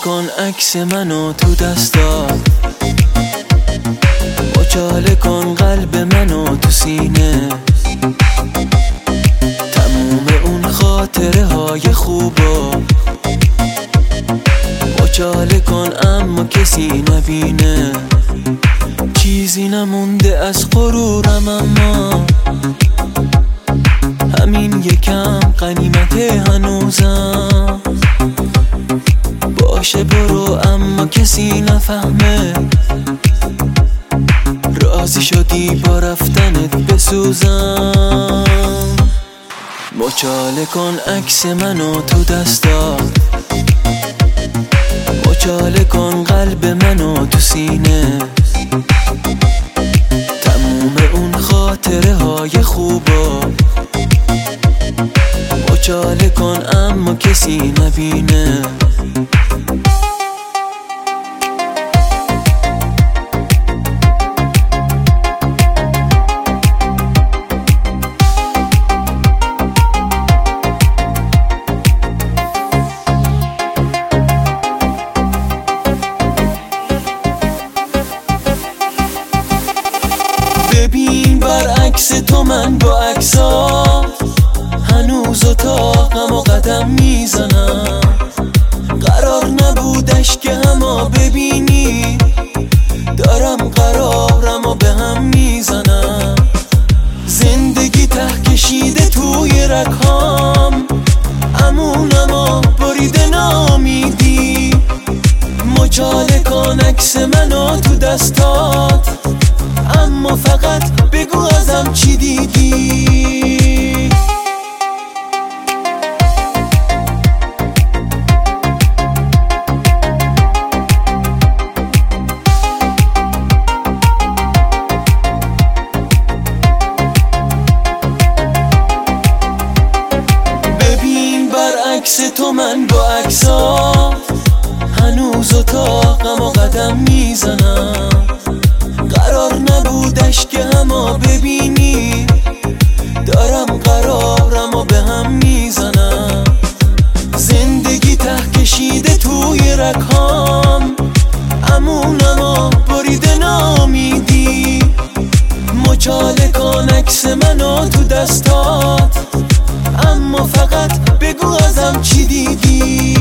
کن عکس منو تو دستات، مچاله کن قلب منو تو سینه، تموم اون خاطره های خوبا مچاله کن اما کسی نبینه. چیزی نمونده از غرورم اما همین یکم غنیمت هنوزم. باشه برو اما کسی نفهمه، راضی شدی با رفتنت بسوزم. مچاله کن عکس منو تو دستات، مچاله کن قلب منو تو سینه، تموم اون خاطره های خوبا مچاله کن اما کسی نبینه. ببین برعکس تو من با عکسات هنوز اتاقم و قدم میزنم. قرار نبودش که همو ببینی، دارم قرارم و به هم میزنم. زندگی ته کشیده توی رگهام، امونم و بریده نامیدی. مچاله کن عکس منو تو دستات، اما فقط بگو ازم چی دیدی. ببین برعکس تو من با عکسات هنوز اتاقم و قدم میزنم. قرار نبودش که همو ببینی، دارم قرارم و به هم میزنم. زندگی ته کشیده توی رگهام، امونم و بریده نامیدی. مچاله کن عکس منو تو دستات، اما فقط بگو ازم چی دیدی.